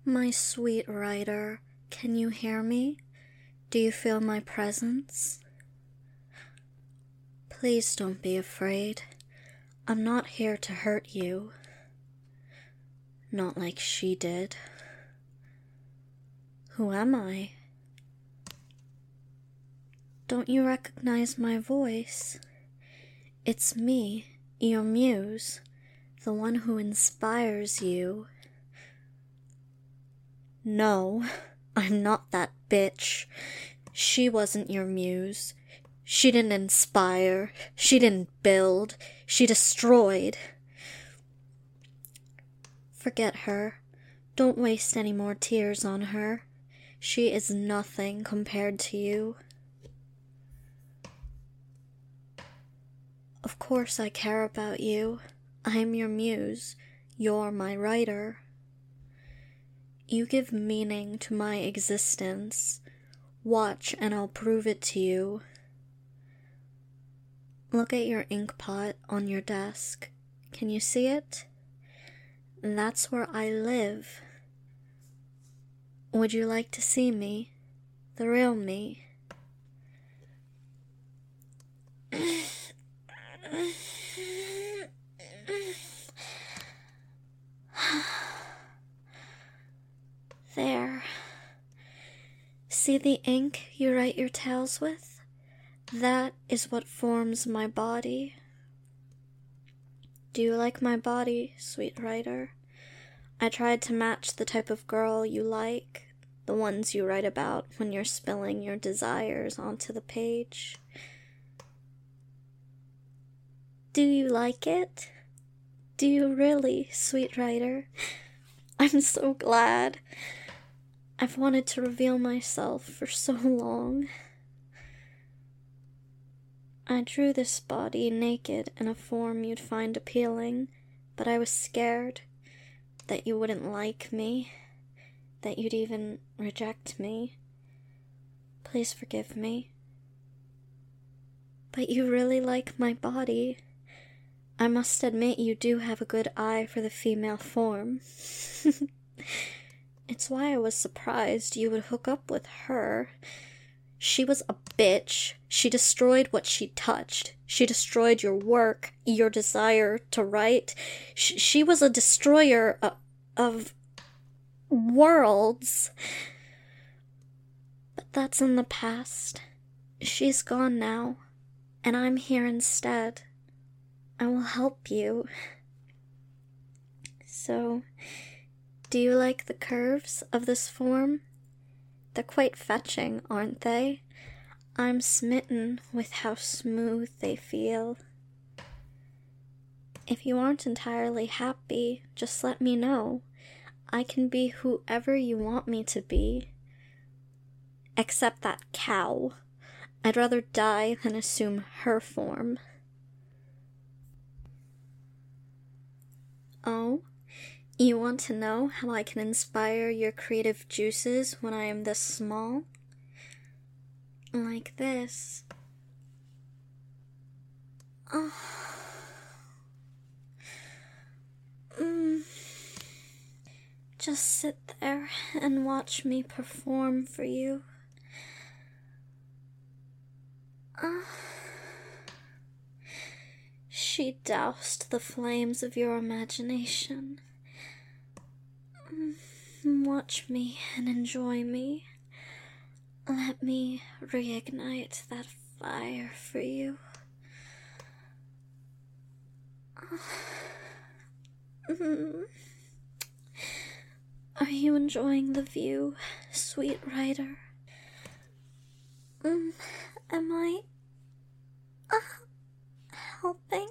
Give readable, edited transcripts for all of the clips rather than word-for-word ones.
My sweet writer, can you hear me? Do you feel my presence? Please don't be afraid. I'm not here to hurt you. Not like she did. Who am I? Don't you recognize my voice? It's me, your muse, the one who inspires you. No, I'm not that bitch. She wasn't your muse. She didn't inspire. She didn't build. She destroyed. Forget her. Don't waste any more tears on her. She is nothing compared to you. Of course I care about you. I'm your muse. You're my writer. You give meaning to my existence. Watch and I'll prove it to you. Look at your ink pot on your desk. Can you see it? That's where I live. Would you like to see me? The real me? There. See the ink you write your tales with? That is what forms my body. Do you like my body, sweet writer? I tried to match the type of girl you like, the ones you write about when you're spilling your desires onto the page. Do you like it? Do you really, sweet writer? I'm so glad. I've wanted to reveal myself for so long. I drew this body naked in a form you'd find appealing, but I was scared that you wouldn't like me, that you'd even reject me. Please forgive me. But you really like my body. I must admit you do have a good eye for the female form. It's why I was surprised you would hook up with her. She was a bitch. She destroyed what she touched. She destroyed your work, your desire to write. She was a destroyer of worlds. But that's in the past. She's gone now, and I'm here instead. I will help you. So, do you like the curves of this form? They're quite fetching, aren't they? I'm smitten with how smooth they feel. If you aren't entirely happy, just let me know. I can be whoever you want me to be. Except that cow. I'd rather die than assume her form. Oh? You want to know how I can inspire your creative juices when I am this small? Like this. Oh. Just sit there and watch me perform for you. She doused the flames of your imagination. Watch me and enjoy me. Let me reignite that fire for you. Are you enjoying the view, sweet writer? Am I helping?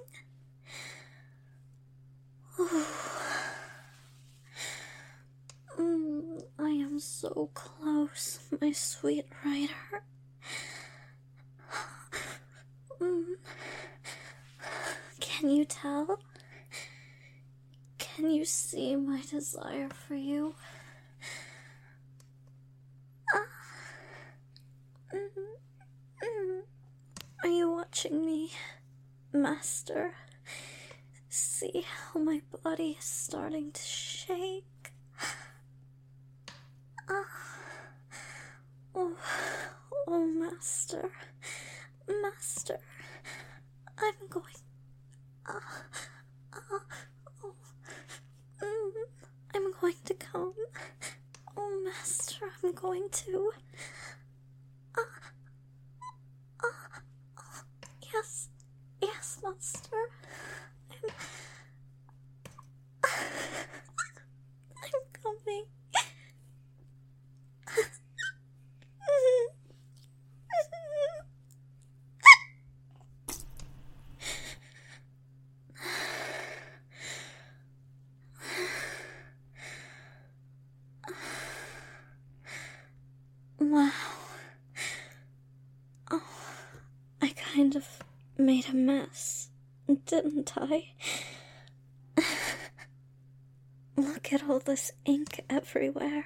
I am so close, my sweet writer. Can you tell? Can you see my desire for you? Are you watching me, master? See how my body is starting to shake? Oh, oh, Master. Master. I'm going... I'm going to come. Oh, Master, I'm going to... Yes. Yes, Master. I'm coming. Wow. Oh, I kind of made a mess, didn't I? Look at all this ink everywhere.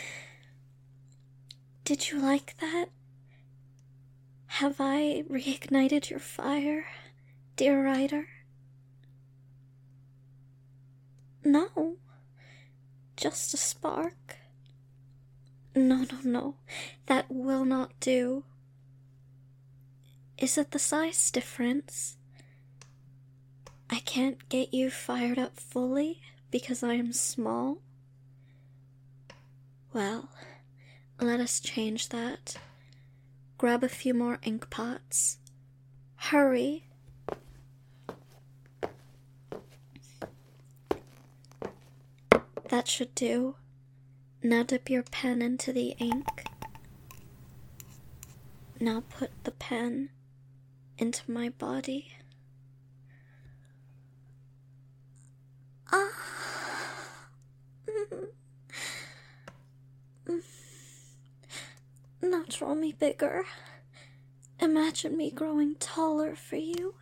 Did you like that? Have I reignited your fire, dear writer? No, just a spark. No, that will not do. Is it the size difference? I can't get you fired up fully because I am small? Well, let us change that. Grab a few more ink pots. Hurry. That should do. Now dip your pen into the ink. Now put the pen into my body. Now draw me bigger. Imagine me growing taller for you.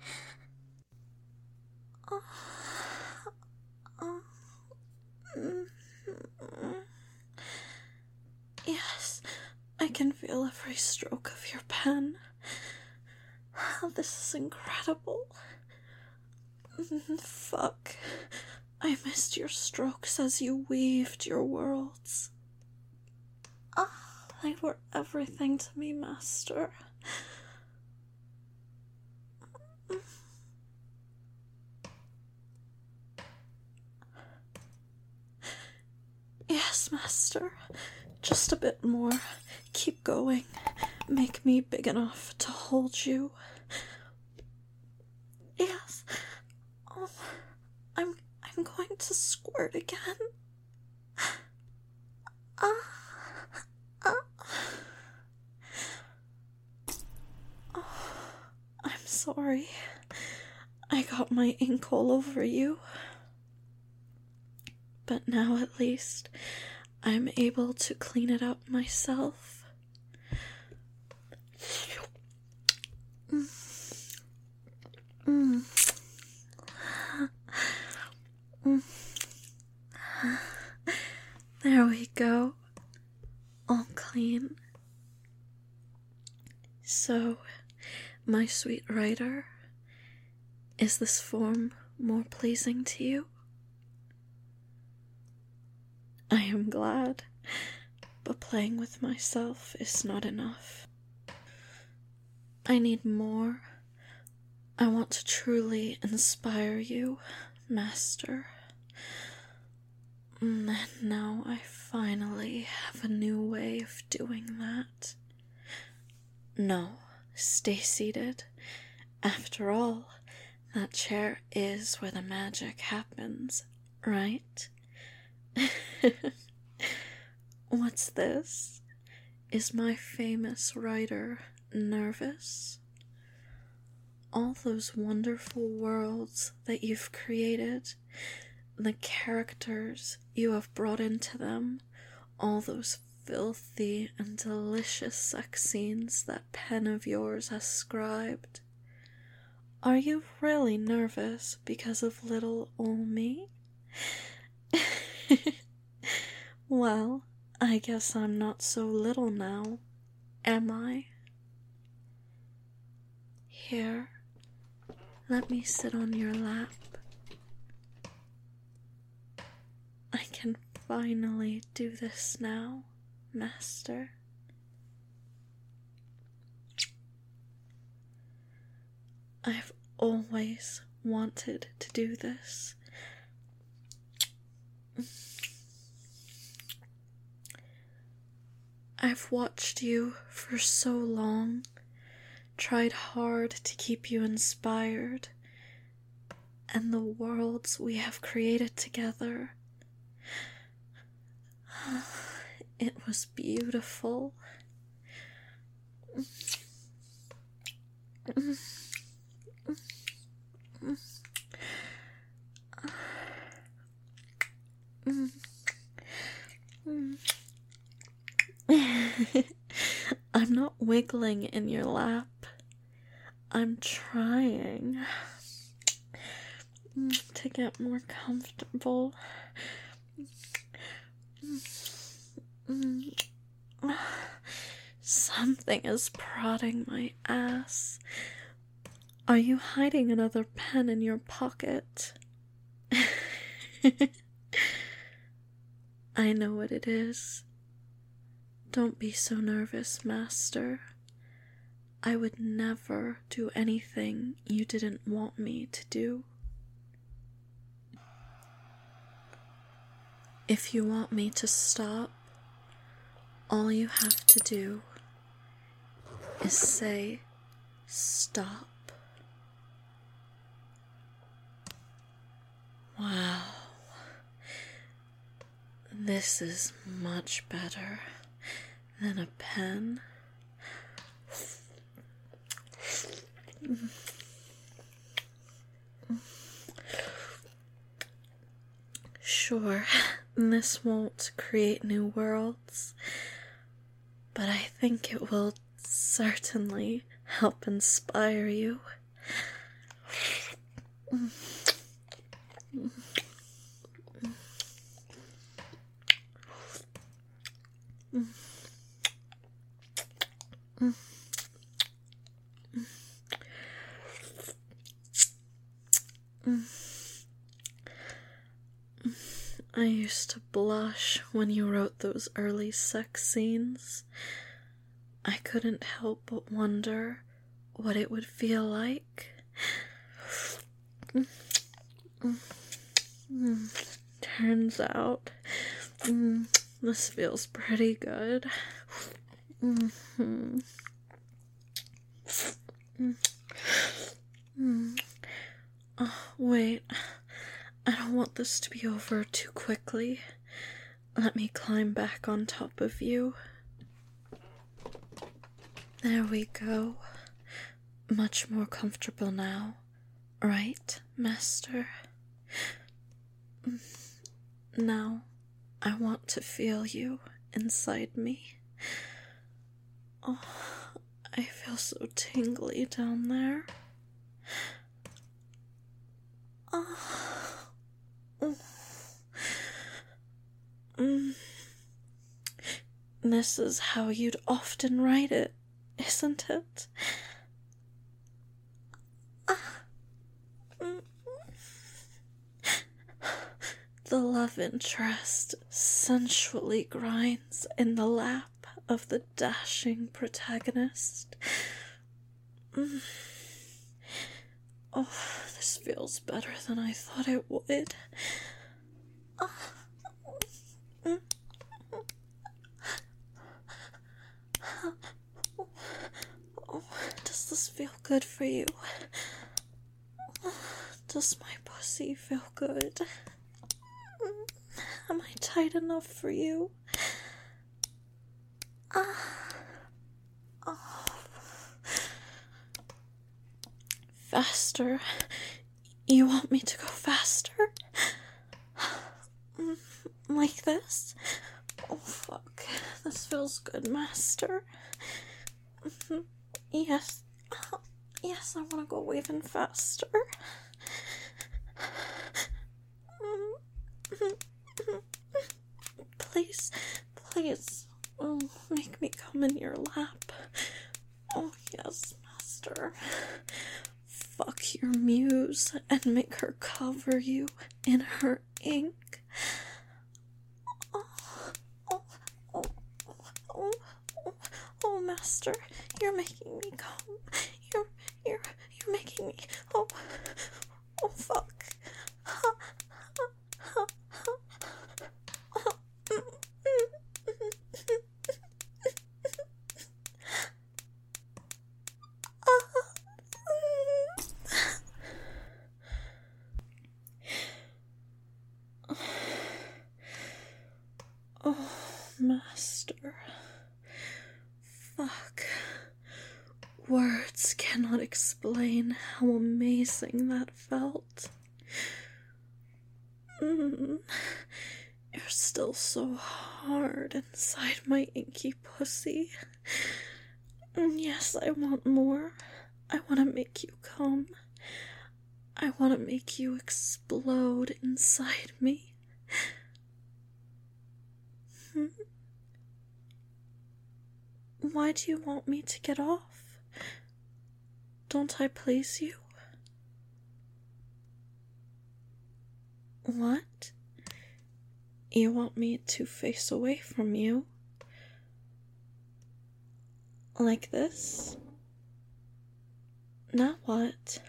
Yes, I can feel every stroke of your pen. This is incredible. Fuck. I missed your strokes as you weaved your worlds. They were everything to me, Master. Yes, Master. Just a bit more. Keep going. Make me big enough to hold you. Yes. Oh, I'm going to squirt again. I'm sorry. I got my ink all over you. But now at least I'm able to clean it up myself. There we go. All clean. So, my sweet writer, is this form more pleasing to you? I am glad, but playing with myself is not enough. I need more. I want to truly inspire you, Master. And now I finally have a new way of doing that. No, stay seated. After all, that chair is where the magic happens, right? What's this? Is my famous writer nervous? All those wonderful worlds that you've created, the characters you have brought into them, all those filthy and delicious sex scenes that pen of yours has scribed. Are you really nervous because of little old me? Well, I guess I'm not so little now, am I? Here, let me sit on your lap. I can finally do this now, Master? I've always wanted to do this. I've watched you for so long, tried hard to keep you inspired, and the worlds we have created together. It was beautiful. I'm not wiggling in your lap. I'm trying to get more comfortable. Something is prodding my ass. Are you hiding another pen in your pocket? I know what it is. Don't be so nervous, Master. I would never do anything you didn't want me to do. If you want me to stop, all you have to do is say, stop. Wow. This is much better than a pen. Sure, this won't create new worlds, but I think it will certainly help inspire you. I used to blush when you wrote those early sex scenes. I couldn't help but wonder what it would feel like. Turns out, this feels pretty good. Oh, wait. I don't want this to be over too quickly. Let me climb back on top of you. There we go. Much more comfortable now, right, Master? Now, I want to feel you inside me. Oh, I feel so tingly down there. This is how you'd often write it, isn't it? The love interest sensually grinds in the lap of the dashing protagonist. Oh, this feels better than I thought it would. Oh, does this feel good for you? Does my pussy feel good? Am I tight enough for you? Faster. You want me to go faster? Like this? Oh, fuck. This feels good, Master. Yes. Yes, I want to go even faster. Please, please, make me come in your lap. Oh, yes, Master. Fuck your muse and make her cover you in her ink. Master, you're making me come. You're making me. Oh, fuck. Oh, Master. Fuck. Words cannot explain how amazing that felt. You're still so hard inside my inky pussy. Yes, I want more. I want to make you come. I want to make you explode inside me. Why do you want me to get off? Don't I please you? What? You want me to face away from you? Like this? Now what?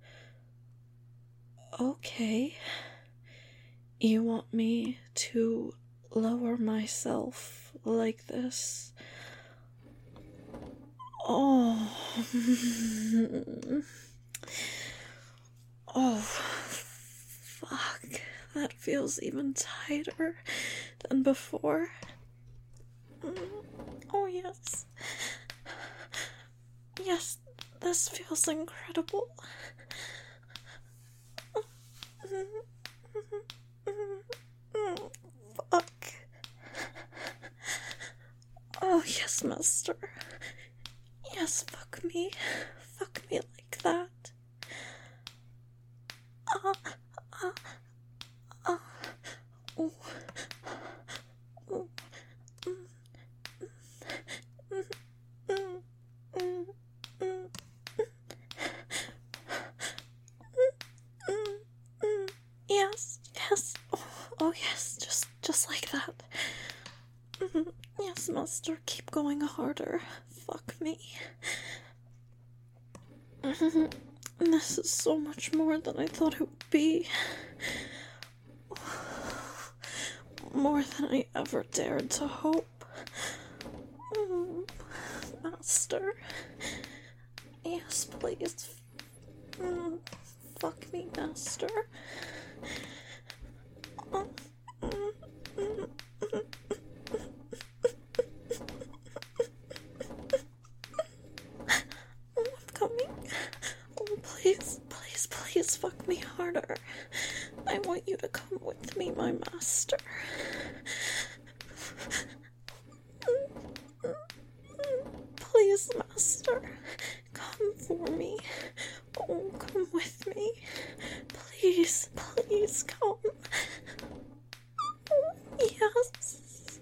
Okay. You want me to lower myself like this? Oh. Oh, fuck. That feels even tighter than before. Oh, yes. Yes, this feels incredible. Fuck. Oh, yes, Master. Yes, fuck me. Fuck me like that. Oh. Yes. Oh, yes, just like that. Yes, Master, keep going harder. Fuck me. This is so much more than I thought it would be. More than I ever dared to hope. Master. Yes, please. Fuck me, Master. I'm coming. Oh, please fuck me harder. I want you to come with me, my master. Please, Master, come for me. Oh, come with me. Please come. Oh, yes.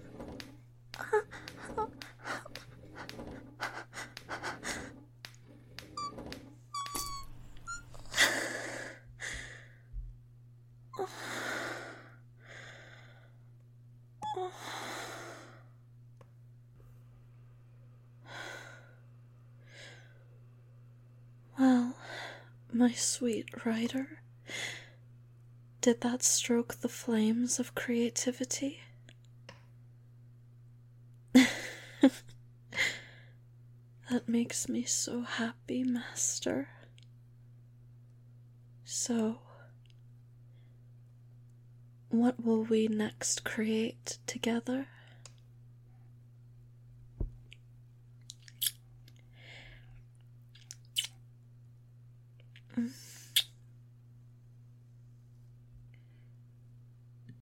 Well, my sweet writer, did that stroke the flames of creativity? That makes me so happy, Master. So, what will we next create together?